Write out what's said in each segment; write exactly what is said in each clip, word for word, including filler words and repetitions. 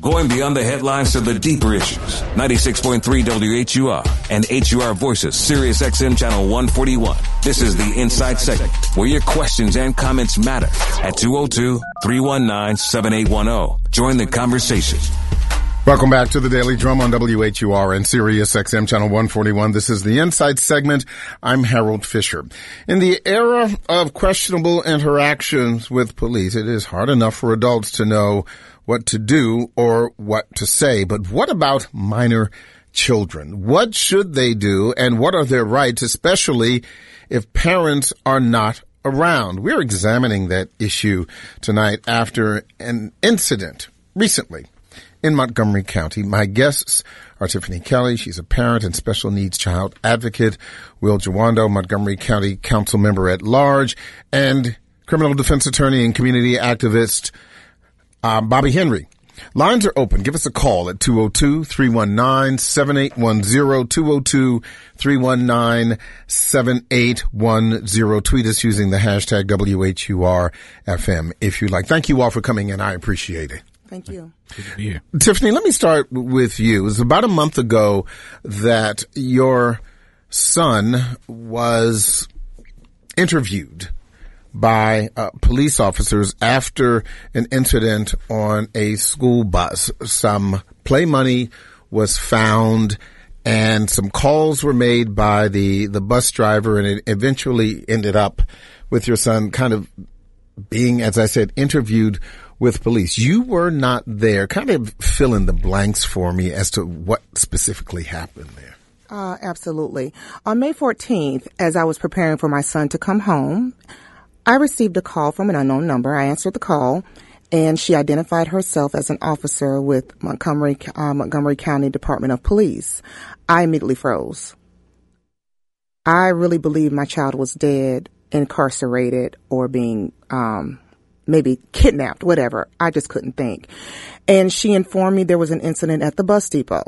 Going beyond the headlines to the deeper issues. ninety-six point three W H U R and H U R Voices, Sirius X M Channel one forty-one. This is the Inside Segment, where your questions and comments matter. At two oh two, three one nine, seven eight one oh. Join the conversation. Welcome back to the Daily Drum on W H U R and Sirius X M Channel one forty-one. This is the Inside Segment. I'm Harold Fisher. In the era of questionable interactions with police, it is hard enough for adults to know what to do or what to say. But what about minor children? What should they do and what are their rights, especially if parents are not around? We're examining that issue tonight after an incident recently in Montgomery County. My guests are Tiffany Kelly. She's a parent and special needs child advocate. Will Jawando, Montgomery County Council member at large, and criminal defense attorney and community activist uh, Bobby Henry. Lines are open. Give us a call at two oh two, three one nine, seven eight one oh, two oh two, three one nine, seven eight one oh. Tweet us using the hashtag W H U R F M if you like. Thank you all for coming in. I appreciate it. Thank you. Good to be here. Tiffany, let me start with you. It was about a month ago that your son was interviewed by uh, police officers after an incident on a school bus. Some play money was found and some calls were made by the, the bus driver, and it eventually ended up with your son kind of being, as I said, interviewed with police. You were not there. Kind of fill in the blanks for me as to what specifically happened there. Uh, absolutely. On May fourteenth, as I was preparing for my son to come home, I received a call from an unknown number. I answered the call, and she identified herself as an officer with Montgomery, uh, Montgomery County Department of Police. I immediately froze. I really believed my child was dead, incarcerated, or being um maybe kidnapped, whatever. I just couldn't think. And she informed me there was an incident at the bus depot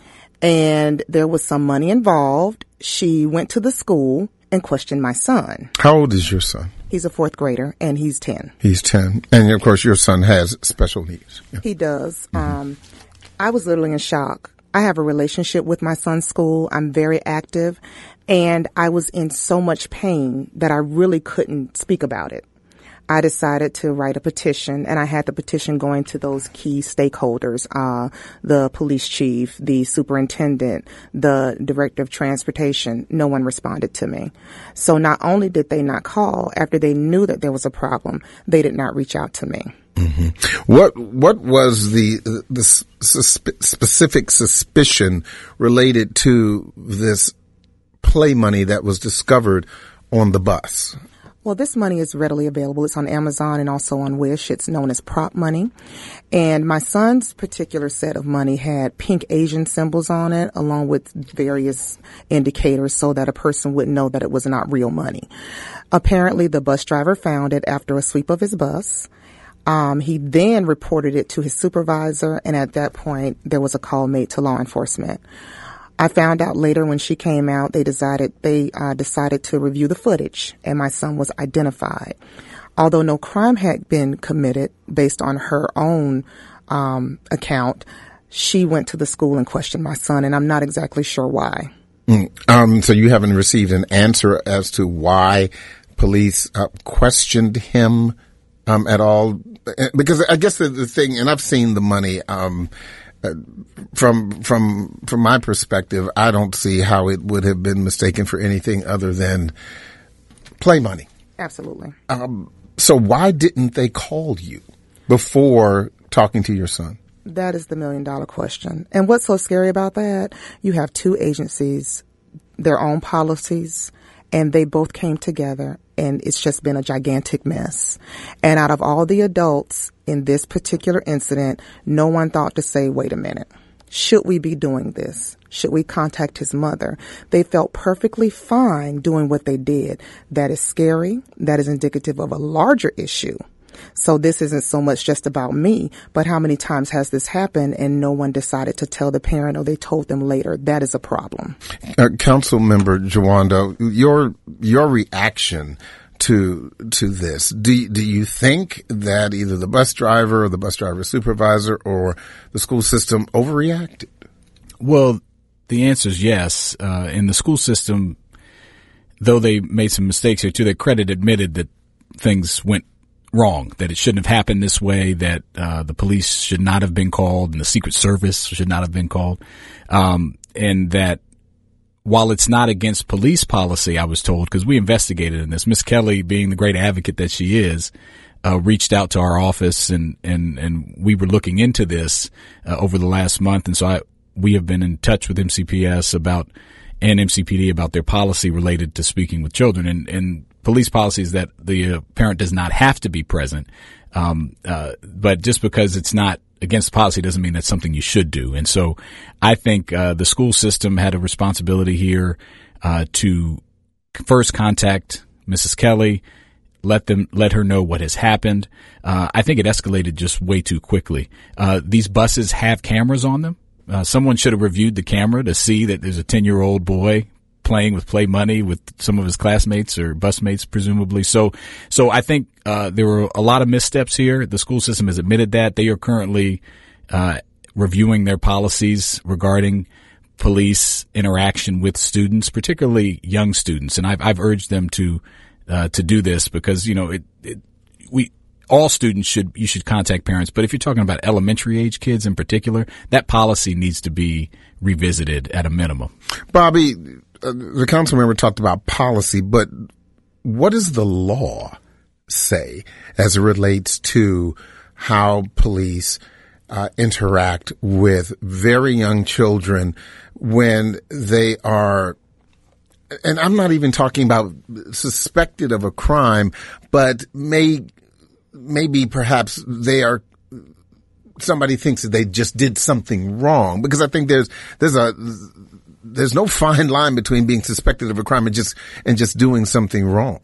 and there was some money involved. She went to the school and questioned my son. How old is your son? He's a fourth grader and he's ten. He's ten. And of course your son has special needs. Yeah. He does. Mm-hmm. Um, I was literally in shock. I have a relationship with my son's school. I'm very active and I was in so much pain that I really couldn't speak about it. I decided to write a petition, and I had the petition going to those key stakeholders, uh, the police chief, the superintendent, the director of transportation. No one responded to me. So not only did they not call, after they knew that there was a problem, they did not reach out to me. Mm-hmm. What what was the the suspe- specific suspicion related to this play money that was discovered on the bus? Well, this money is readily available. It's on Amazon and also on Wish. It's known as prop money. And my son's particular set of money had pink Asian symbols on it, along with various indicators so that a person would know that it was not real money. Apparently, the bus driver found it after a sweep of his bus. Um, he then reported it to his supervisor, and at that point, there was a call made to law enforcement. I found out later when she came out, they decided they uh, decided to review the footage, and my son was identified. Although no crime had been committed based on her own um, account, she went to the school and questioned my son, and I'm not exactly sure why. Mm. Um, so you haven't received an answer as to why police uh, questioned him um, at all? Because I guess the, the thing, and I've seen the money. Um, Uh, from from from my perspective, I don't see how it would have been mistaken for anything other than play money. Absolutely. Um, so why didn't they call you before talking to your son? That is the million dollar question. And what's so scary about that? You have two agencies, their own policies, and they both came together, and it's just been a gigantic mess. And out of all the adults in this particular incident, no one thought to say, wait a minute, should we be doing this? Should we contact his mother? They felt perfectly fine doing what they did. That is scary. That is indicative of a larger issue. So this isn't so much just about me, but how many times has this happened and no one decided to tell the parent, or they told them later? That is a problem. Uh, Council Member Jawando, your your reaction to to this. Do do you think that either the bus driver or the bus driver supervisor or the school system overreacted? Well, the answer is yes. Uh, in the school system, though they made some mistakes here, to their credit, admitted that things went wrong, that it shouldn't have happened this way, that uh, the police should not have been called and the Secret Service should not have been called, um, and that while it's not against police policy, I was told, because we investigated in this, Miss Kelly, being the great advocate that she is, uh, reached out to our office and, and, and we were looking into this uh, over the last month. And so I, we have been in touch with M C P S about, and M C P D about their policy related to speaking with children. And, and police policy is that the uh, parent does not have to be present. Um, uh, but just because it's not against policy doesn't mean that's something you should do. And so I think uh, the school system had a responsibility here uh, to first contact Missus Kelly, let them let her know what has happened. Uh, I think it escalated just way too quickly. Uh, these buses have cameras on them. Uh, someone should have reviewed the camera to see that there's a ten-year-old boy playing with play money with some of his classmates or busmates, presumably. So, so I think, uh, there were a lot of missteps here. The school system has admitted that. They are currently, uh, reviewing their policies regarding police interaction with students, particularly young students. And I've, I've urged them to, uh, to do this because, you know, it, it, we, all students should, you should contact parents. But if you're talking about elementary age kids in particular, that policy needs to be revisited at a minimum. Bobby, Uh, the council member talked about policy, but what does the law say as it relates to how police uh, interact with very young children when they are, and I'm not even talking about suspected of a crime, but may maybe perhaps they are, somebody thinks that they just did something wrong, because I think there's there's a There's no fine line between being suspected of a crime and just and just doing something wrong.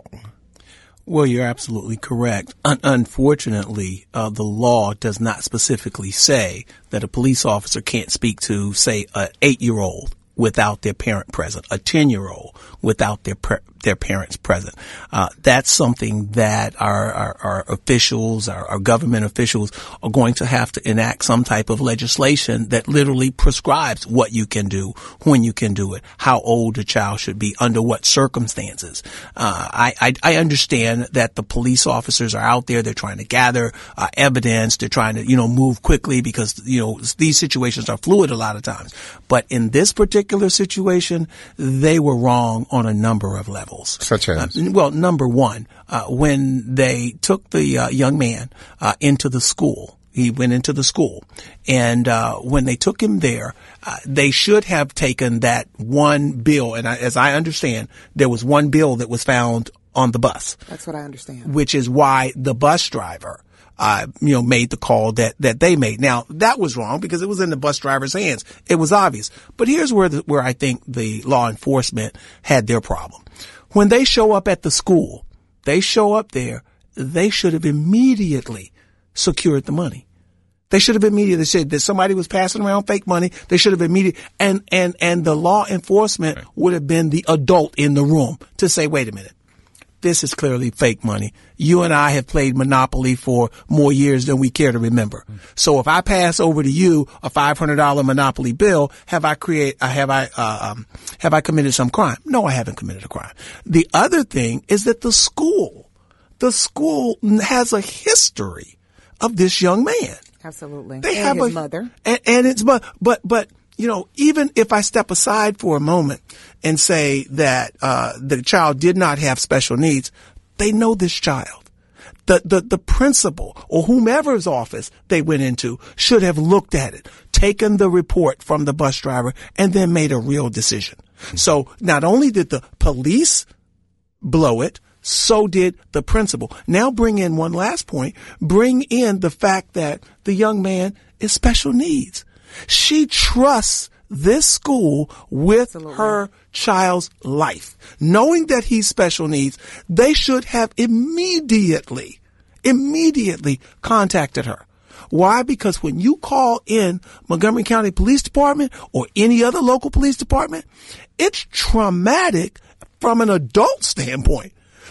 Well, you're absolutely correct. Un- unfortunately, uh, the law does not specifically say that a police officer can't speak to, say, an eight-year-old without their parent present, a ten-year-old without their pre- their parents present. Uh, that's something that our, our, our officials, our, our government officials are going to have to enact some type of legislation that literally prescribes what you can do, when you can do it, how old a child should be, under what circumstances. Uh, I, I, I understand that the police officers are out there. They're trying to gather uh, evidence. They're trying to, you know, move quickly because, you know, these situations are fluid a lot of times. But in this particular situation, they were wrong on a number of levels. Such as? Uh, well, number one, uh, when they took the uh, young man uh, into the school, he went into the school, and uh, when they took him there, uh, they should have taken that one bill, and I, as I understand, there was one bill that was found on the bus. That's what I understand. Which is why the bus driver Uh, you know, made the call that, that they made. Now, that was wrong because it was in the bus driver's hands. It was obvious. But here's where the, where I think the law enforcement had their problem. When they show up at the school, they show up there, they should have immediately secured the money. They should have immediately said that somebody was passing around fake money. They should have immediately, and, and, and the law enforcement would have been the adult in the room to say, wait a minute. This is clearly fake money. You and I have played Monopoly for more years than we care to remember. So if I pass over to you a five hundred dollars Monopoly bill, have I create, uh, have I, uh, um, have I committed some crime? No, I haven't committed a crime. The other thing is that the school, the school has a history of this young man. Absolutely. They and have his a mother. And, and it's, but, but, but, you know, even if I step aside for a moment and say that uh the child did not have special needs, they know this child. The the the principal or whomever's office they went into should have looked at it, taken the report from the bus driver, and then made a real decision. So not only did the police blow it, so did the principal. Now bring in one last point. Bring in the fact that the young man is special needs. She trusts this school with Absolutely. Her child's life. Knowing that he's special needs, they should have immediately, immediately contacted her. Why? Because when you call in Montgomery County Police Department or any other local police department, it's traumatic from an adult standpoint.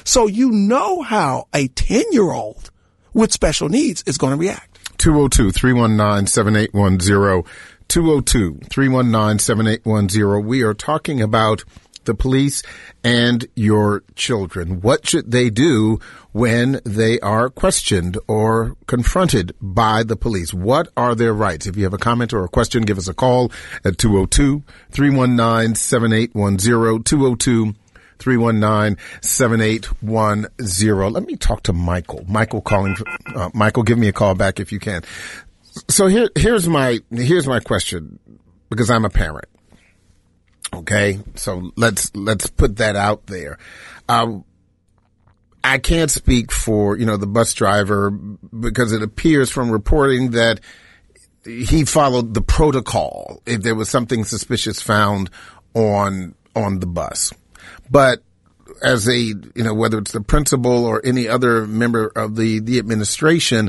So you know how a ten-year-old with special needs is going to react. two oh two, three one nine, seven eight one zero. two oh two, three one nine, seven eight one zero. We are talking about the police and your children. What should they do when they are questioned or confronted by the police? What are their rights? If you have a comment or a question, give us a call at two oh two, three one nine, seven eight one zero, two oh two, three one nine, seven eight one zero. Let me talk to Michael. Michael calling. Uh, Michael, give me a call back if you can. So here, here's my, here's my question, because I'm a parent. Okay. So let's, let's put that out there. Um, I can't speak for, you know, the bus driver, because it appears from reporting that he followed the protocol if there was something suspicious found on, on the bus. But as a, you know, whether it's the principal or any other member of the, the administration,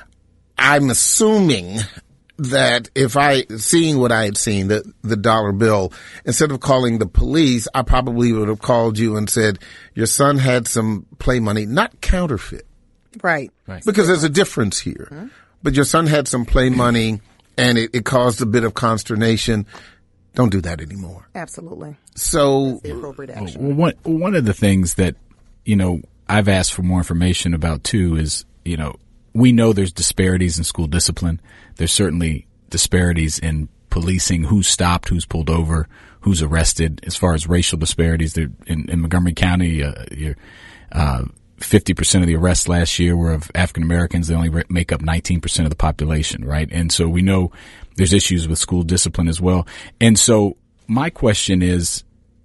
I'm assuming that if I, seeing what I had seen, the, the dollar bill, instead of calling the police, I probably would have called you and said, your son had some play money, not counterfeit. Right. Right. Because there's a difference here. Mm-hmm. But your son had some play money and it, it caused a bit of consternation. Don't do that anymore. Absolutely. So, That's the appropriate action. Well, one, one of the things that, you know, I've asked for more information about too is, you know, we know there's disparities in school discipline. There's certainly disparities in policing, who's stopped, who's pulled over, who's arrested. As far as racial disparities, there, in, in Montgomery County, uh, you're, uh, fifty percent of the arrests last year were of African Americans. They only re- make up nineteen percent of the population, right? And so we know there's issues with school discipline as well. And so my question is,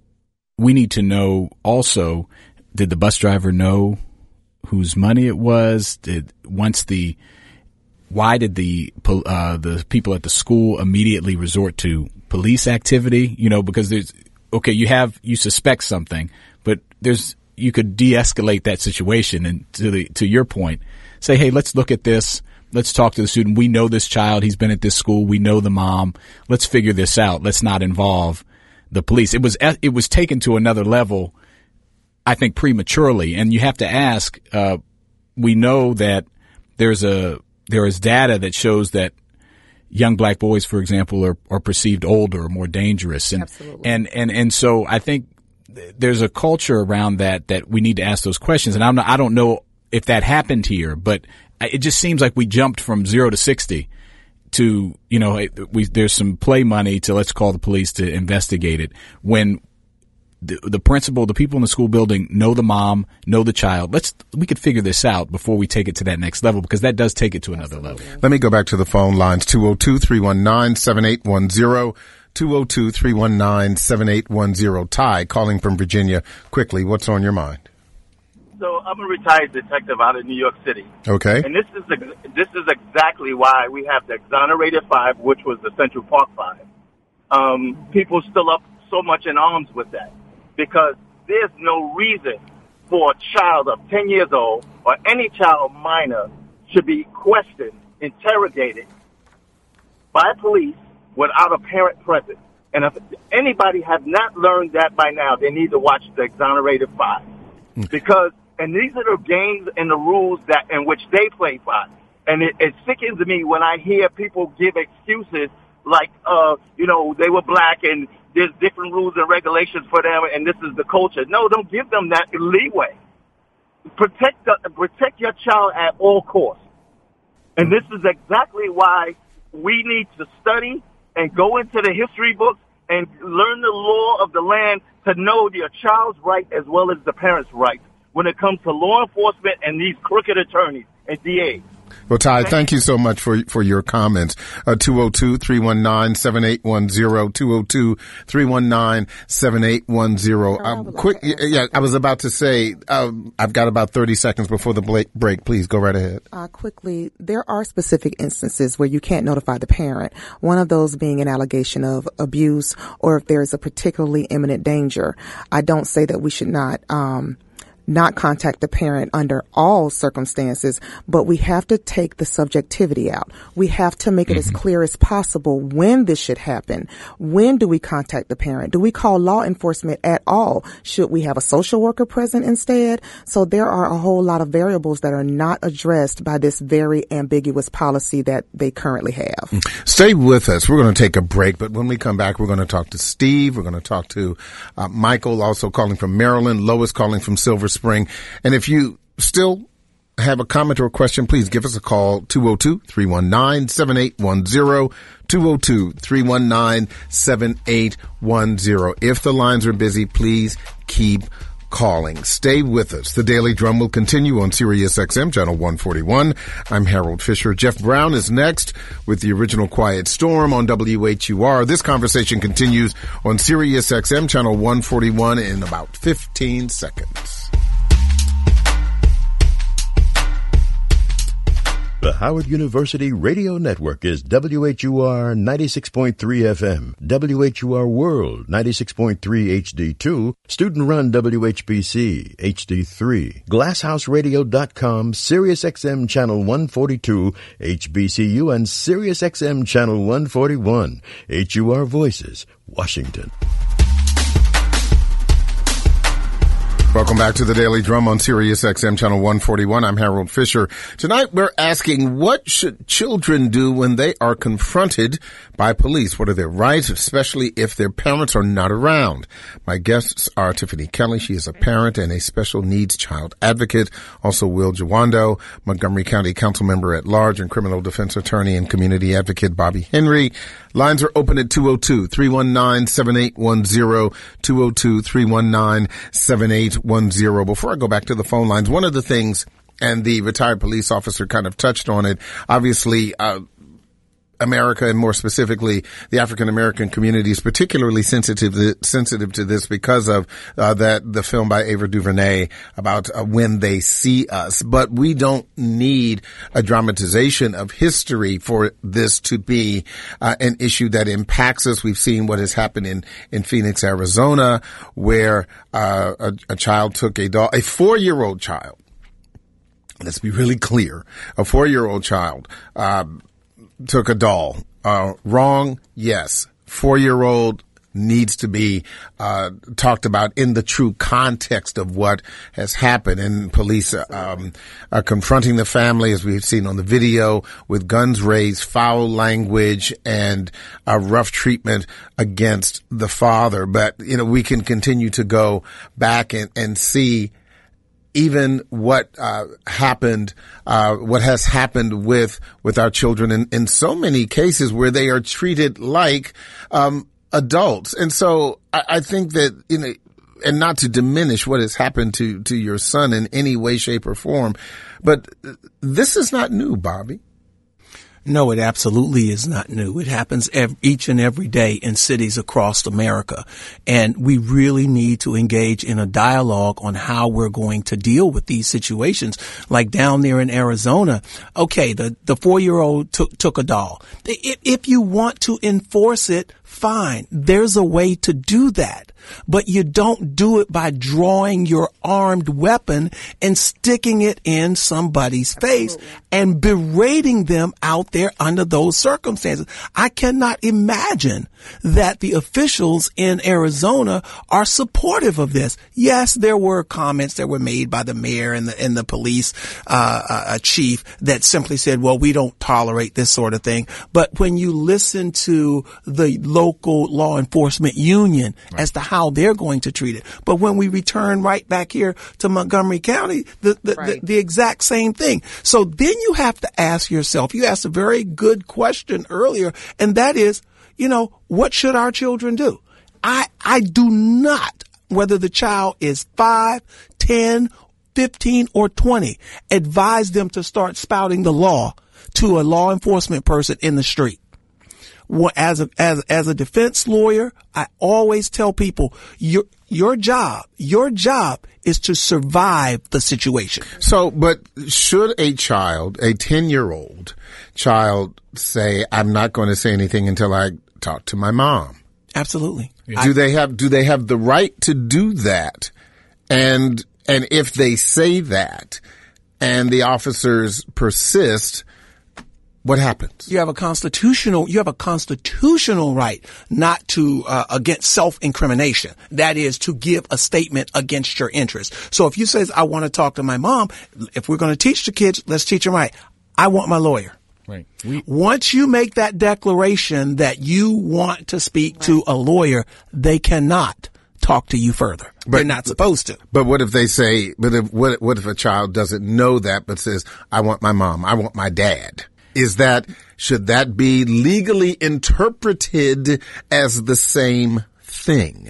we need to know also, did the bus driver know whose money it was? Did once the why did the uh, the people at the school immediately resort to police activity? You know, because there's okay, you have you suspect something, but there's you could de-escalate that situation, and to the to your point, say, hey, let's look at this. Let's talk to the student. We know this child. He's been at this school. We know the mom. Let's figure this out. Let's not involve the police. It was it was taken to another level, I think, prematurely. And you have to ask, uh, we know that there's a, there is data that shows that young black boys, for example, are, are perceived older or more dangerous. And, Absolutely. and, and, and so I think there's a culture around that, that we need to ask those questions. And I'm not, I don't know if that happened here, but it just seems like we jumped from zero to sixty to, you know, we, there's some play money to let's call the police to investigate it when The, the principal, the people in the school building know the mom, know the child. Let's, we could figure this out before we take it to that next level, because that does take it to another level. Let me go back to the phone lines. two oh two, three one nine, seven eight one zero. two oh two, three one nine, seven eight one zero. Ty, calling from Virginia. Quickly, what's on your mind? So I'm a retired detective out of New York City. Okay. And this is the, this is exactly why we have the exonerated five, which was the Central Park five. Um, people still up so much in arms with that, because there's no reason for a child of ten years old or any child minor should be questioned, interrogated by police without a parent present. And if anybody have not learned that by now, they need to watch the exonerated five. Because, and these are the games and the rules that in which they play by. And it, it sickens me when I hear people give excuses like, uh, you know, they were black and there's different rules and regulations for them, and this is the culture. No, don't give them that leeway. Protect the, protect your child at all costs. And this is exactly why we need to study and go into the history books and learn the law of the land to know your child's right as well as the parent's right when it comes to law enforcement and these crooked attorneys and D As. Well, Ty, thank you so much for for your comments. Uh, two oh two, three one nine, seven eight one zero, two oh two, three one nine, seven eight one zero. Um, quick, yeah, I was about to say, um, I've got about thirty seconds before the break. Please go right ahead. Uh, quickly, there are specific instances where you can't notify the parent. One of those being an allegation of abuse, or if there's a particularly imminent danger. I don't say that we should not, um, not contact the parent under all circumstances, but we have to take the subjectivity out. We have to make it mm-hmm. as clear as possible when this should happen. When do we contact the parent? Do we call law enforcement at all? Should we have a social worker present instead? So there are a whole lot of variables that are not addressed by this very ambiguous policy that they currently have. Stay with us. We're going to take a break, but when we come back, we're going to talk to Steve. We're going to talk to uh, Michael, also calling from Maryland, Lois calling from Silver Spring. And if you still have a comment or a question, please give us a call, two oh two, three one nine, seven eight one zero, two oh two, three one nine, seven eight one zero. If the lines are busy, please keep calling. Stay with us. The Daily Drum will continue on Sirius X M Channel one forty-one. I'm Harold Fisher. Jeff Brown is next with the original Quiet Storm on W H U R. This conversation continues on Sirius X M Channel one forty-one in about fifteen seconds. The Howard University Radio Network is W H U R ninety-six point three F M, W H U R World ninety-six point three H D two, student-run W H B C H D three, glasshouse radio dot com, Sirius X M Channel one forty-two, H B C U, and Sirius X M Channel one forty-one, H U R Voices, Washington. Welcome back to the Daily Drum on Sirius X M Channel one forty-one. I'm Harold Fisher. Tonight we're asking, what should children do when they are confronted by police? What are their rights, especially if their parents are not around? My guests are Tiffany Kelly. She is a parent and a special needs child advocate. Also Will Jawando, Montgomery County Council member at large and criminal defense attorney and community advocate Bobby Henry. Lines are open at two oh two, three one nine, seven eight one zero, two oh two, three one nine, seven eight one zero. Before I go back to the phone lines, one of the things, and the retired police officer kind of touched on it, obviously, uh, America, and more specifically the African American community, is particularly sensitive sensitive to this because of uh, that the film by Ava DuVernay about uh, When They See Us. But we don't need a dramatization of history for this to be uh, an issue that impacts us. We've seen what has happened in in Phoenix, Arizona, where uh, a, a child took a doll, a four-year-old child. Let's be really clear: a four-year-old child. Uh, took a doll. Uh, wrong? Yes. Four-year-old needs to be uh talked about in the true context of what has happened. And police um are confronting the family, as we've seen on the video, with guns raised, foul language, and uh, rough treatment against the father. But, you know, we can continue to go back and, and see even what uh happened, uh what has happened with with our children in, in so many cases where they are treated like um adults. And so I, I think that, you know, and not to diminish what has happened to to your son in any way, shape, or form, but this is not new, Bobby. No, it absolutely is not new. It happens every, each and every day in cities across America. And we really need to engage in a dialogue on how we're going to deal with these situations. Like down there in Arizona, okay, the, the four-year-old took, took a doll. If, if you want to enforce it, fine. There's a way to do that. But you don't do it by drawing your armed weapon and sticking it in somebody's face and berating them out there under those circumstances. I cannot imagine that the officials in Arizona are supportive of this. Yes, there were comments that were made by the mayor and the, and the police uh, uh, chief that simply said, well, we don't tolerate this sort of thing. But when you listen to the local law enforcement union right. as to how they're going to treat it. But when we return right back here to Montgomery County, the, the, right. the, the exact same thing. So then you have to ask yourself, you asked a very good question earlier, and that is, you know, what should our children do? I, I do not, whether the child is five, ten, fifteen, or twenty, advise them to start spouting the law to a law enforcement person in the street. As a, as, as a defense lawyer, I always tell people your, your job, your job is to survive the situation. So, but should a child, a ten year old child say, I'm not going to say anything until I talk to my mom? Absolutely. Yeah. Do they have, do they have the right to do that? And and if they say that and the officers persist, what happens? You have a constitutional, you have a constitutional right not to, uh, against self-incrimination. That is to give a statement against your interest. So if you says, I want to talk to my mom, if we're going to teach the kids, let's teach them right. I want my lawyer. Right. We, Once you make that declaration that you want to speak right. to a lawyer, they cannot talk to you further. But, They're not supposed to. But what if they say, but if, what, what if a child doesn't know that but says, I want my mom, I want my dad? Is that, should that be legally interpreted as the same thing?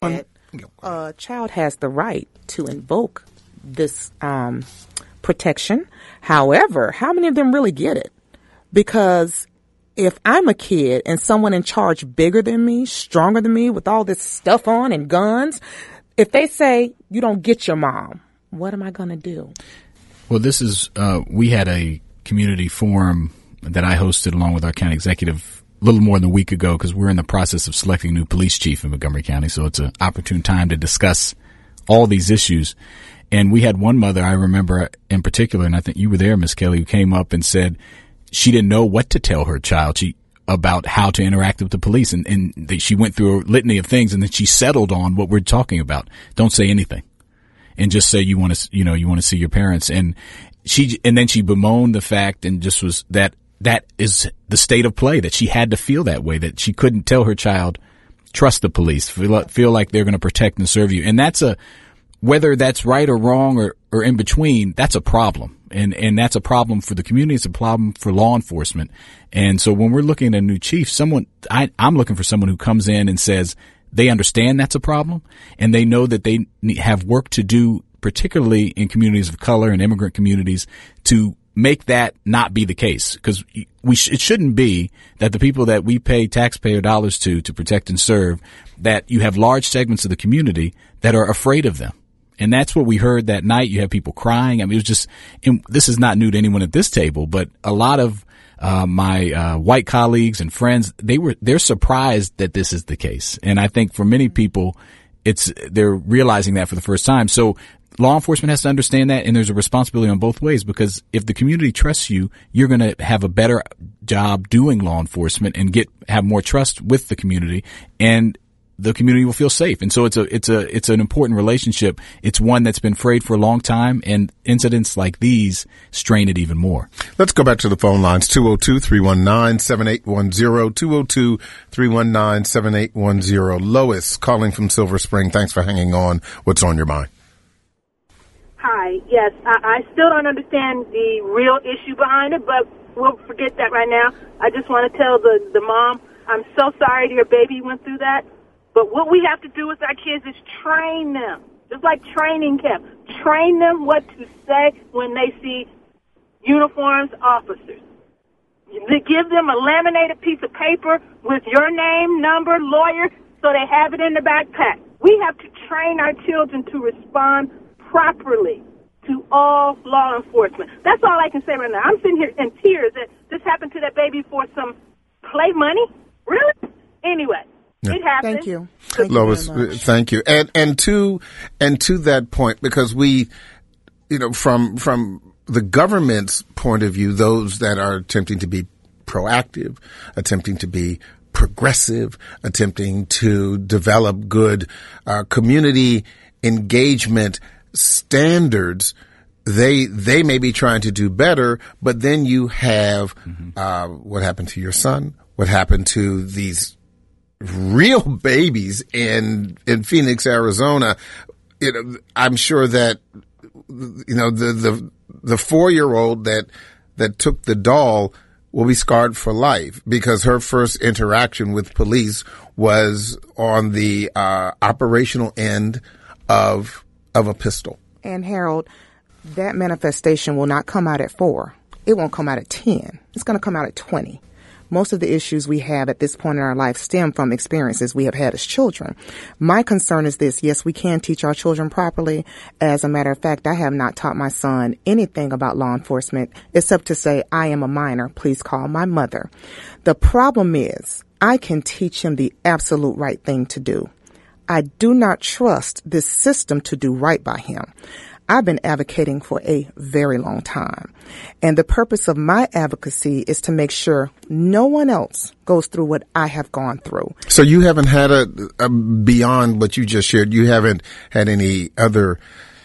A child has the right to invoke this um, protection. However, how many of them really get it? Because if I'm a kid and someone in charge bigger than me, stronger than me, with all this stuff on and guns, if they say, you don't get your mom, what am I going to do? Well, this is, uh, we had a community forum that I hosted along with our county executive a little more than a week ago because we're in the process of selecting a new police chief in Montgomery County. So it's an opportune time to discuss all these issues. And we had one mother I remember in particular, and I think you were there, Miz Kelly, who came up and said she didn't know what to tell her child she, about how to interact with the police. And, and they, she went through a litany of things, and then she settled on what we're talking about. Don't say anything. And just say you want to, you know, you want to see your parents. And she, and then she bemoaned the fact and just was that that is the state of play, that she had to feel that way, that she couldn't tell her child, trust the police, feel, feel like they're going to protect and serve you. And that's a, whether that's right or wrong or, or in between, that's a problem. And, and that's a problem for the community. It's a problem for law enforcement. And so when we're looking at a new chief, someone, I, I'm looking for someone who comes in and says they understand that's a problem and they know that they have work to do, particularly in communities of color and immigrant communities, to make that not be the case. Because we sh- it shouldn't be that the people that we pay taxpayer dollars to, to protect and serve, that you have large segments of the community that are afraid of them. And that's what we heard that night. You have people crying. I mean, it was just, and this is not new to anyone at this table, but a lot of uh, my uh, white colleagues and friends, they were, they're surprised that this is the case. And I think for many people, it's, they're realizing that for the first time. So law enforcement has to understand that, and there's a responsibility on both ways, because if the community trusts you, you're going to have a better job doing law enforcement and get, have more trust with the community, and the community will feel safe. And so it's a, it's a, it's an important relationship. It's one that's been frayed for a long time, and incidents like these strain it even more. Let's go back to the phone lines. two oh two, three one nine, seven eight one zero, two oh two, three one nine, seven eight one zero. Lois calling from Silver Spring. Thanks for hanging on. What's on your mind? Hi. Yes, I, I still don't understand the real issue behind it, but we'll forget that right now. I just want to tell the, the mom, I'm so sorry your baby went through that. But what we have to do with our kids is train them, just like training camp. Train them what to say when they see uniforms officers. Give them a laminated piece of paper with your name, number, lawyer, so they have it in the backpack. We have to train our children to respond properly to all law enforcement. That's all I can say right now. I'm sitting here in tears that this happened to that baby for some play money. Really? Anyway. Yeah. It happens. Thank you. Thank Lois, you very much. thank you. And, and to, and to that point, because we, you know, from, from the government's point of view, those that are attempting to be proactive, attempting to be progressive, attempting to develop good, uh, community engagement standards, they, they may be trying to do better, but then you have, mm-hmm. uh, what happened to your son? What happened to these real babies in, in Phoenix, Arizona? You know, I'm sure that, you know, the, the, the four-year-old that, that took the doll will be scarred for life because her first interaction with police was on the, uh, operational end of, of a pistol. And Harold, that manifestation will not come out at four. It won't come out at ten. It's going to come out at twenty. Most of the issues we have at this point in our life stem from experiences we have had as children. My concern is this. Yes, we can teach our children properly. As a matter of fact, I have not taught my son anything about law enforcement except to say, I am a minor. Please call my mother. The problem is I can teach him the absolute right thing to do. I do not trust this system to do right by him. I've been advocating for a very long time. And the purpose of my advocacy is to make sure no one else goes through what I have gone through. So you haven't had a, a beyond what you just shared, you haven't had any other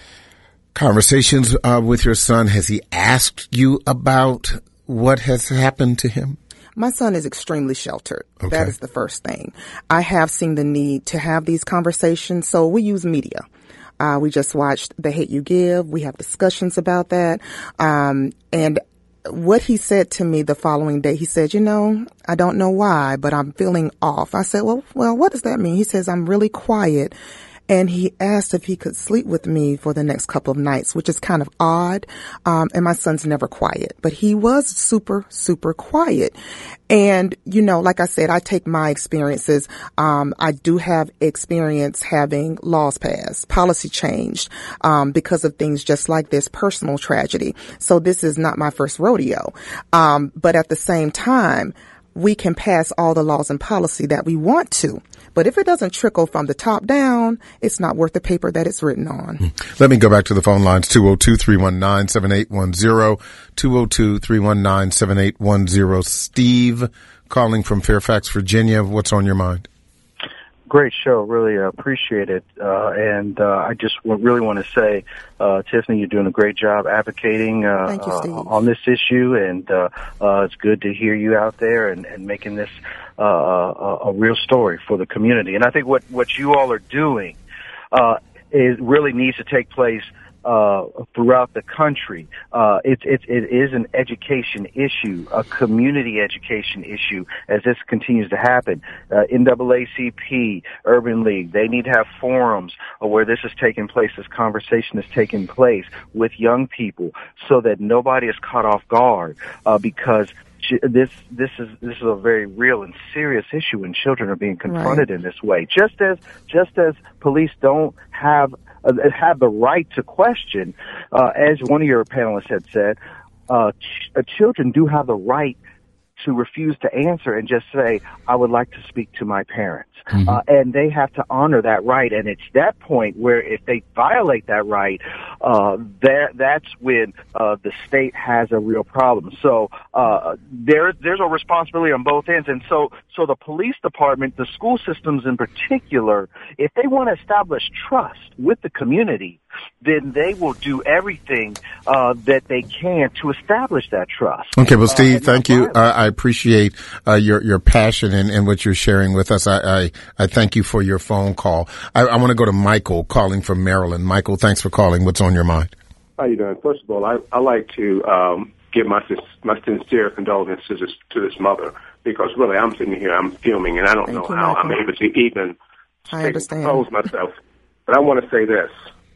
conversations uh, with your son? Has he asked you about what has happened to him? My son is extremely sheltered. Okay. That is the first thing. I have seen the need to have these conversations, so we use media. Uh, we just watched The Hate U Give. We have discussions about that. Um, and what he said to me the following day, he said, you know, I don't know why, but I'm feeling off. I said, well, well, what does that mean? He says, I'm really quiet. And he asked if he could sleep with me for the next couple of nights, which is kind of odd. Um, and my son's never quiet, but he was super, super quiet. And, you know, like I said, I take my experiences. Um, I do have experience having laws passed, policy changed, um, because of things just like this, personal tragedy. So this is not my first rodeo. Um, but at the same time, we can pass all the laws and policy that we want to. But if it doesn't trickle from the top down, it's not worth the paper that it's written on. Let me go back to the phone lines, two oh two, three one nine, seven eight one zero, two oh two, three one nine, seven eight one zero. Steve, calling from Fairfax, Virginia. What's on your mind? Great show. Really uh, appreciate it. Uh, and uh, I just w- really want to say, uh, Tiffany, you're doing a great job advocating uh, Thank you, Steve. uh, on this issue. And uh, uh, it's good to hear you out there and, and making this uh, a, a real story for the community. And I think what, what you all are doing uh, is really needs to take place Uh, throughout the country. Uh, it's, it's, it is an education issue, a community education issue as this continues to happen. Uh, N double A C P, Urban League, they need to have forums where this is taking place, this conversation is taking place with young people so that nobody is caught off guard, uh, because this this is this is a very real and serious issue when children are being confronted right. in this way. Just as just as police don't have uh, have the right to question, uh, as one of your panelists had said, uh, ch- uh, children do have the right to refuse to answer and just say, I would like to speak to my parents. Mm-hmm. Uh, and they have to honor that right. And it's that point where if they violate that right, uh, that, that's when, uh, the state has a real problem. So, uh, there, there's a responsibility on both ends. And so, so the police department, the school systems in particular, if they want to establish trust with the community, then they will do everything, uh, that they can to establish that trust. Okay. Well, Steve, uh, thank you. Uh, I appreciate, uh, your, your passion and, and what you're sharing with us. I, I, I thank you for your phone call. I, I want to go to Michael calling from Maryland. Michael, thanks for calling. What's on your mind? How you doing? First of all, I, I like to, um, give my, my sincere condolences to this, to this mother, because really I'm sitting here, I'm filming, and I don't thank know you, how Michael. I'm able to even I understand. compose myself. But I want to say this.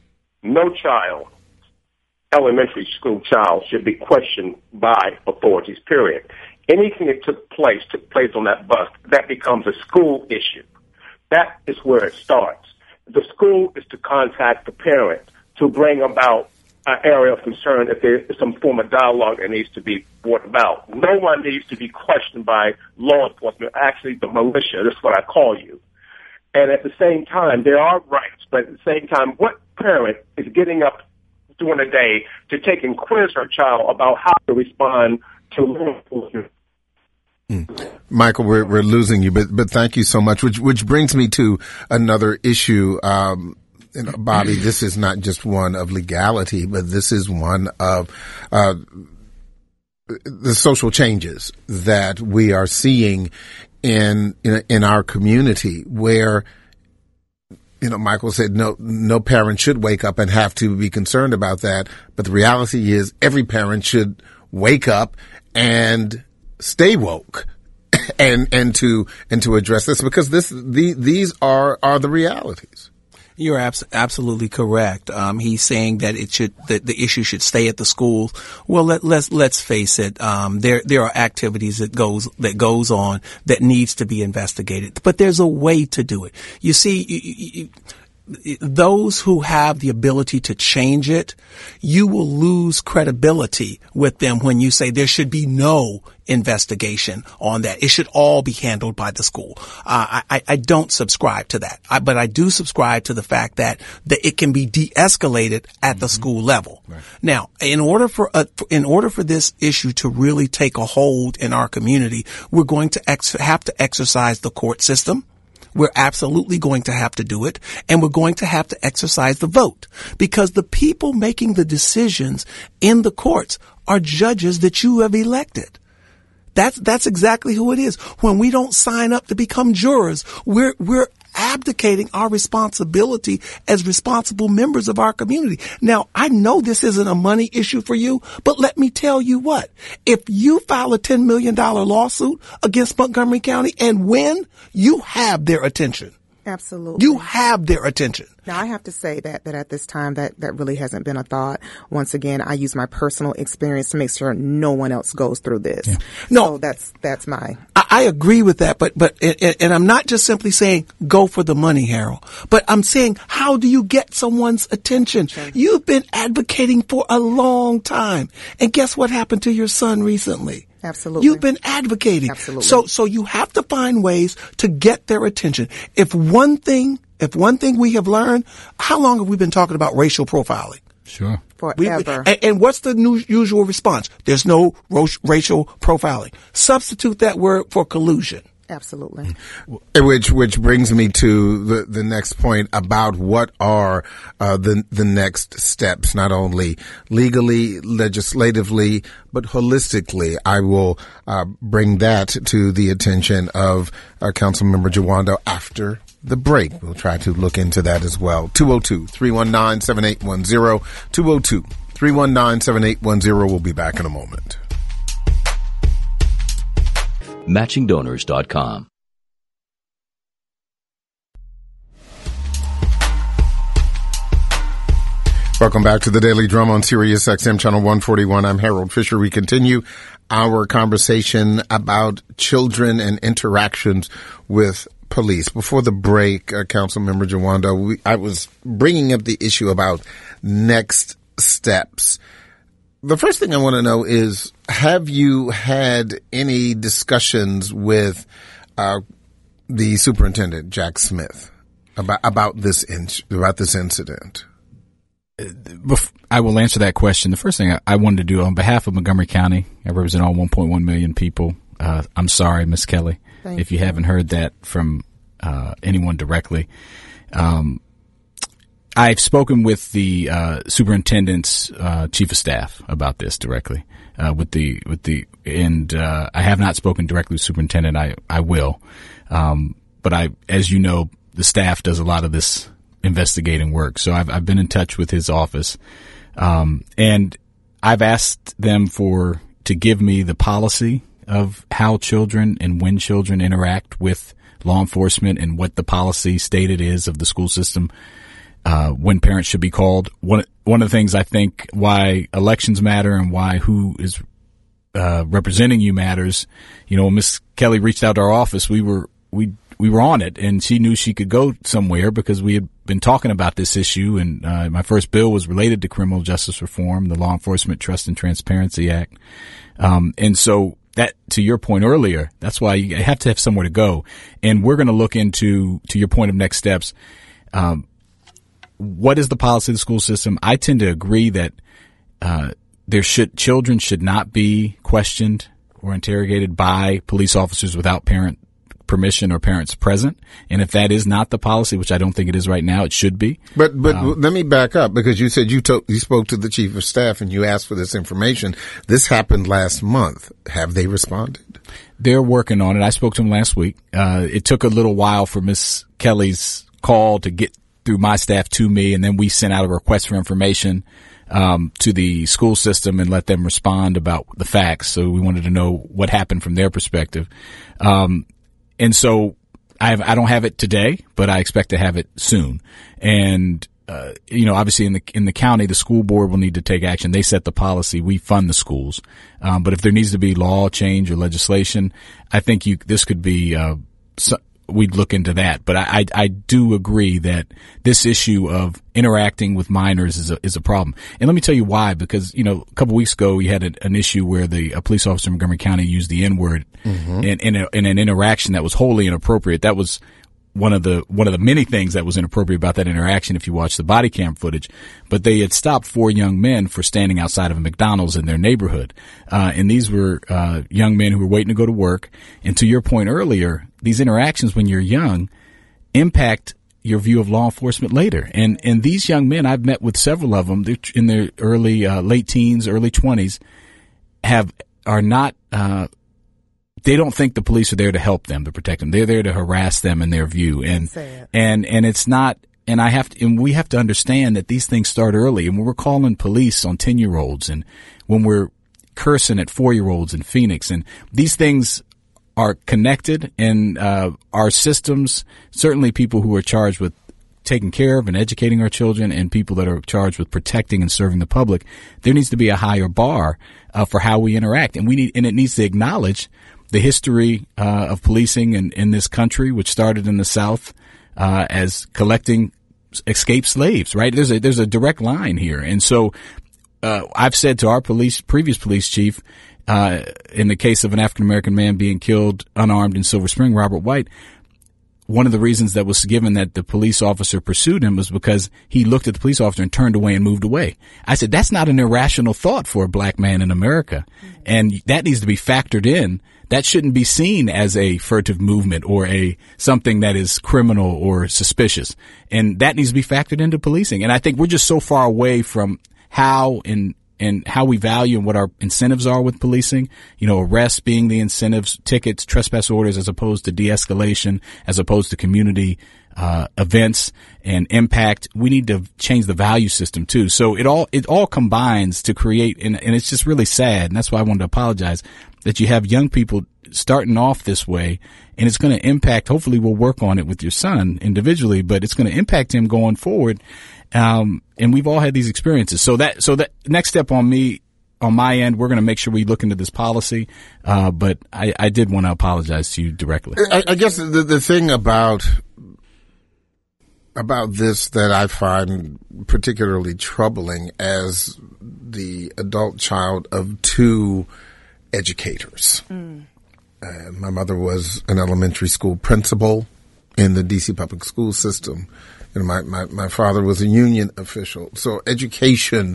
No child, elementary school child, should be questioned by authorities, period. Anything that took place, took place on that bus, that becomes a school issue. That is where it starts. The school is to contact the parent to bring about an area of concern if there is some form of dialogue that needs to be brought about. No one needs to be questioned by law enforcement, actually the militia. That's what I call you. And at the same time, there are rights, but at the same time, what parent is getting up during the day to take and quiz her child about how to respond to law enforcement? Mm. Michael, we're we're losing you, but but thank you so much. Which which brings me to another issue, um, you know, Bobby. This is not just one of legality, but this is one of uh, the social changes that we are seeing in in, in our community, where, you know, Michael said no no parent should wake up and have to be concerned about that, but the reality is every parent should wake up and stay woke and and to and to address this, because this the these are are the realities. You're abs- absolutely correct. Um, he's saying that it should, that the issue should stay at the schools. Well, let, let's, let's face it. Um, there, there are activities that goes, that goes on that needs to be investigated, but there's a way to do it. You see, you, you, those who have the ability to change it, you will lose credibility with them when you say there should be no investigation on that. It should all be handled by the school. Uh, I, I don't subscribe to that, I, but I do subscribe to the fact that, that it can be de-escalated at the mm-hmm. school level. Right. Now, in order for uh, in order for this issue to really take a hold in our community, we're going to ex- have to exercise the court system. We're absolutely going to have to do it, and we're going to have to exercise the vote, because the people making the decisions in the courts are judges that you have elected. That's, that's exactly who it is. When we don't sign up to become jurors, we're, we're abdicating our responsibility as responsible members of our community. Now, I know this isn't a money issue for you, but let me tell you what. If you file a ten million dollars lawsuit against Montgomery County and win, you have their attention. Absolutely. You have their attention. Now, I have to say that, that at this time, that, that really hasn't been a thought. Once again, I use my personal experience to make sure no one else goes through this. Yeah. No, so that's, that's my. I, I agree with that, but, but, and, and I'm not just simply saying go for the money, Harold, but I'm saying, how do you get someone's attention? Sure. You've been advocating for a long time. And guess what happened to your son recently? Absolutely. You've been advocating. Absolutely. So, so you have to find ways to get their attention. If one thing, if one thing we have learned, how long have we been talking about racial profiling? Sure. Forever. We, and, and what's the new, usual response? There's no ro- racial profiling. Substitute that word for collusion. Absolutely. Which which brings me to the, the next point about what are uh, the the next steps, not only legally, legislatively, but holistically. I will uh, bring that to the attention of uh, Councilmember Jawando after the break. We'll try to look into that as well. two oh two, three one nine, seven eight one zero, two oh two, three one nine, seven eight one zero. We'll be back in a moment. matching donors dot com. Welcome back to the Daily Drum on Sirius X M Channel one forty-one. I'm Harold Fisher. We continue our conversation about children and interactions with police. Before the break, uh, Councilmember Jawando, we, I was bringing up the issue about next steps. The first thing I want to know is, have you had any discussions with uh, the superintendent, Jack Smith, about about this in, about this incident? I will answer that question. The first thing I wanted to do on behalf of Montgomery County, I represent all one point one million people. Uh, I'm sorry, Miz Kelly, Thank if you, you haven't heard that from uh, anyone directly. Um, I've spoken with the uh, superintendent's uh, chief of staff about this directly. Uh, with the with the and uh, I have not spoken directly with superintendent. I I will, um, but I, as you know, the staff does a lot of this investigating work. So I've I've been in touch with his office, um, and I've asked them for to give me the policy of how children and when children interact with law enforcement and what the policy stated is of the school system. Uh, when parents should be called. One, one of the things I think why elections matter and why who is, uh, representing you matters. You know, when Miss Kelly reached out to our office, we were, we, we were on it, and she knew she could go somewhere because we had been talking about this issue. And, uh, my first bill was related to criminal justice reform, the Law Enforcement Trust and Transparency Act. Um, and so that, to your point earlier, that's why you have to have somewhere to go. And we're going to look into, to your point of next steps, um, what is the policy of the school system? I tend to agree that uh, there should children should not be questioned or interrogated by police officers without parent permission or parents present. And if that is not the policy, which I don't think it is right now, it should be. But but um, let me back up, because you said you to, you spoke to the chief of staff and you asked for this information. This happened last month. Have they responded? They're working on it. I spoke to them last week. Uh, it took a little while for Miss Kelly's call to get through my staff to me, and then we sent out a request for information um, to the school system and let them respond about the facts. So we wanted to know what happened from their perspective. Um, and so I have, I don't have it today, but I expect to have it soon. And uh, you know, obviously in the in the county, the school board will need to take action. They set the policy. We fund the schools. Um, but if there needs to be law change or legislation, I think you this could be uh, so, we'd look into that. But I, I, I do agree that this issue of interacting with minors is a, is a problem. And let me tell you why, because, you know, a couple weeks ago, we had a, an issue where the, a police officer in Montgomery County used the N-word mm-hmm. in, in, a, in an interaction that was wholly inappropriate. That was one of the, one of the many things that was inappropriate about that interaction if you watch the body cam footage. But they had stopped four young men for standing outside of a McDonald's in their neighborhood. Uh, and these were, uh, young men who were waiting to go to work. And to your point earlier, these interactions when you're young impact your view of law enforcement later. And, and these young men, I've met with several of them, they're in their early, uh, late teens, early twenties, have, are not, uh, they don't think the police are there to help them, to protect them. They're there to harass them in their view. And, and, and it's not, and I have to, and we have to understand that these things start early. And when we're calling police on ten year olds and when we're cursing at four year olds in Phoenix, and these things are connected, and, uh, our systems, certainly people who are charged with taking care of and educating our children and people that are charged with protecting and serving the public, there needs to be a higher bar, uh, for how we interact. And we need, and it needs to acknowledge the history uh, of policing in, in this country, which started in the South uh, as collecting escaped slaves, right? There's a there's a direct line here. And so uh, I've said to our police, previous police chief, uh, in the case of an African-American man being killed unarmed in Silver Spring, Robert White, one of the reasons that was given that the police officer pursued him was because he looked at the police officer and turned away and moved away. I said, that's not an irrational thought for a black man in America. And that needs to be factored in. That shouldn't be seen as a furtive movement or a something that is criminal or suspicious. And that needs to be factored into policing. And I think we're just so far away from how and and how we value and what our incentives are with policing. You know, arrests being the incentives, tickets, trespass orders, as opposed to de-escalation, as opposed to community uh events and impact. We need to change the value system too. So it all it all combines to create, and, and it's just really sad. And that's why I wanted to apologize that you have young people starting off this way, and it's going to impact. Hopefully, we'll work on it with your son individually, but it's going to impact him going forward. Um, and we've all had these experiences. So that so that next step on me. On my end, we're going to make sure we look into this policy, uh, but I, I did want to apologize to you directly. I, I guess the, the thing about about this that I find particularly troubling as the adult child of two educators. Mm. Uh, my mother was an elementary school principal in the D C public school system, and my, my, my father was a union official. So education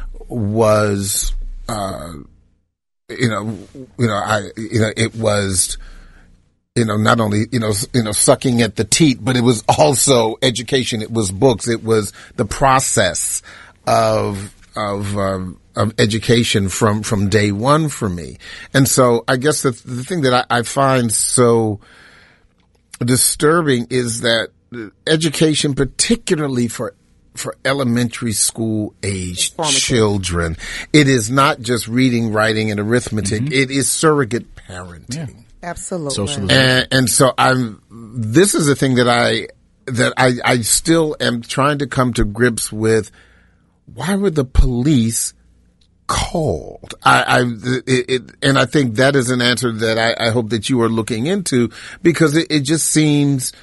was... Uh, you know, you know, I, you know, it was, you know, not only, you know, you know, sucking at the teat, but it was also education. It was books. It was the process of, of, um, of education from, from day one for me. And so I guess the, the thing that I, I find so disturbing is that education, particularly for for elementary school age children, it is not just reading, writing, and arithmetic. Mm-hmm. It is surrogate parenting. Yeah. Absolutely. Socialism. And, and so I'm, this is a thing that I, that I, I still am trying to come to grips with. Why were the police called? I, I, it, it, and I think that is an answer that I, I hope that you are looking into, because it, it just seems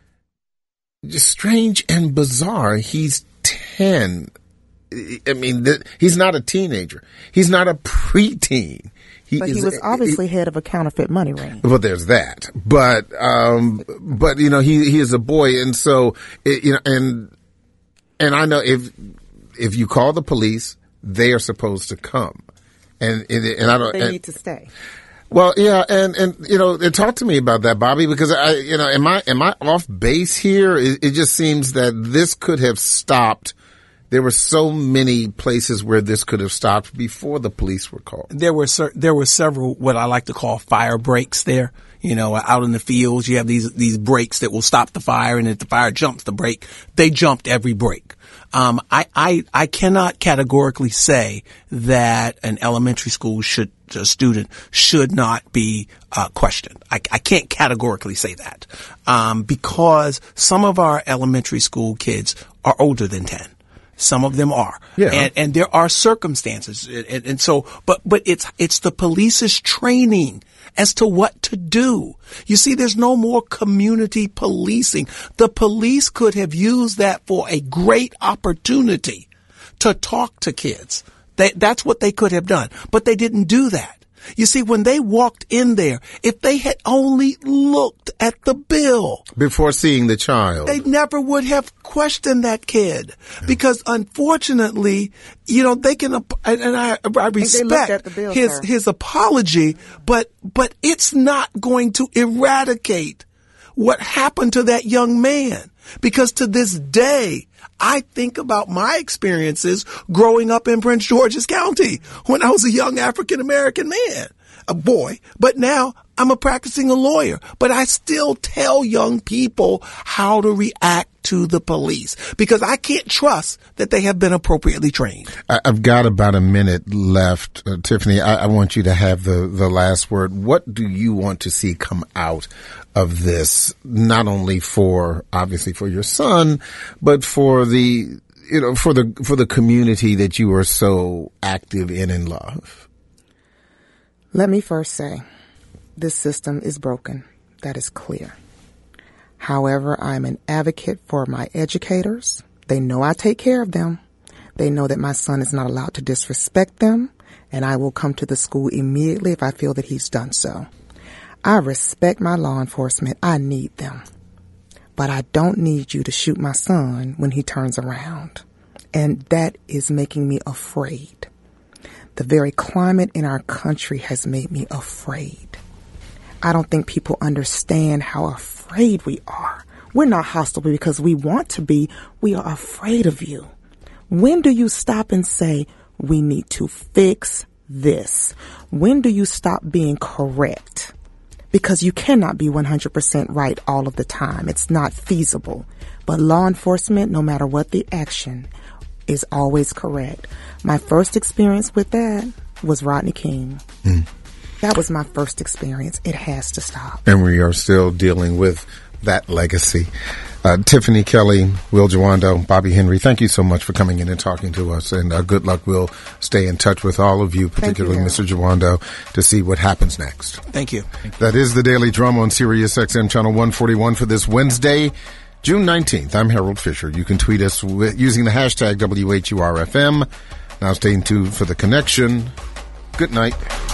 just strange and bizarre. He's ten. I mean, th- he's not a teenager. He's not a preteen. He but is, he was obviously he, head of a counterfeit money ring. Well, there's that. But, um, but you know, he he is a boy, and so it, you know, and and I know if if you call the police, they are supposed to come, and and, and I don't. They and, need to stay. Well, yeah, and, and, you know, and talk to me about that, Bobby, because I, you know, am I, am I off base here? It, it just seems that this could have stopped. There were so many places where this could have stopped before the police were called. There were, cer- there were several, what I like to call fire breaks there. You know, out in the fields, you have these, these breaks that will stop the fire, and if the fire jumps the break, they jumped every break. Um, I, I, I cannot categorically say that an elementary school should, a student should not be, uh, questioned. I, I can't categorically say that, um, because some of our elementary school kids are older than ten. Some of them are. Yeah. And, and there are circumstances. And, and so, but, but it's, it's the police's training as to what to do. You see, there's no more community policing. The police could have used that for a great opportunity to talk to kids. They, that's what they could have done, but they didn't do that. You see, when they walked in there, if they had only looked at the bill before seeing the child, they never would have questioned that kid. Yeah. Because unfortunately, you know, they can, and I, I respect bill, his, sir. his apology, but, but it's not going to eradicate what happened to that young man. Because to this day, I think about my experiences growing up in Prince George's County when I was a young African American man, a boy. But now I'm a practicing a lawyer. But I still tell young people how to react to the police because I can't trust that they have been appropriately trained. I've got about a minute left. Uh, Tiffany, I, I want you to have the, the last word. What do you want to see come out of this, not only for, obviously for your son, but for the, you know, for the, for the community that you are so active in and love? Let me first say, this system is broken. That is clear. However, I'm an advocate for my educators. They know I take care of them. They know that my son is not allowed to disrespect them, and I will come to the school immediately if I feel that he's done so. I respect my law enforcement. I need them. But I don't need you to shoot my son when he turns around. And that is making me afraid. The very climate in our country has made me afraid. I don't think people understand how afraid we are. We're not hostile because we want to be. We are afraid of you. When do you stop and say, we need to fix this? When do you stop being correct? Because you cannot be one hundred percent right all of the time. It's not feasible. But law enforcement, no matter what the action, is always correct. My first experience with that was Rodney King. Mm. That was my first experience. It has to stop. And we are still dealing with that legacy. Uh, Tiffany Kelly, Will Jawando, Bobby Henry, thank you so much for coming in and talking to us. And uh, good luck. We'll stay in touch with all of you, particularly you, Mister Jawando, to see what happens next. Thank you. Thank you. That is the Daily Drum on Sirius X M Channel one forty-one for this Wednesday, June nineteenth. I'm Harold Fisher. You can tweet us with, using the hashtag W H U R F M. Now stay tuned for The Connection. Good night.